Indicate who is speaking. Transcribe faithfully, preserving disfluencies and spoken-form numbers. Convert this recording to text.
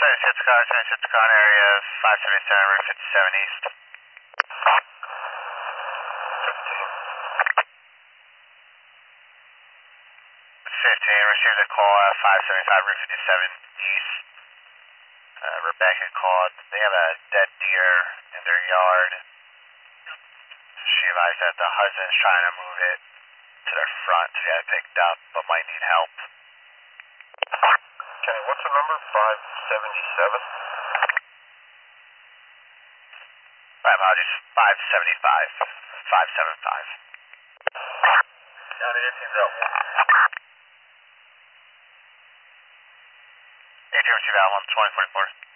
Speaker 1: twenty-six car, twenty-six car area, five seventy-seven, Route fifty-seven East.
Speaker 2: fifteen.
Speaker 1: fifteen, received a call at five seventy-five, Route fifty-seven East. Uh, Rebecca called. They have a dead deer in their yard. She advised that the husband's trying to move it to their front to get it picked up, but might need help.
Speaker 2: Kenny, what's the number? five seventy-seven?
Speaker 1: My apologies, five seventy-five. five seventy-five.
Speaker 2: County eighteen's out.
Speaker 1: eighteen received out, one twenty forty-four.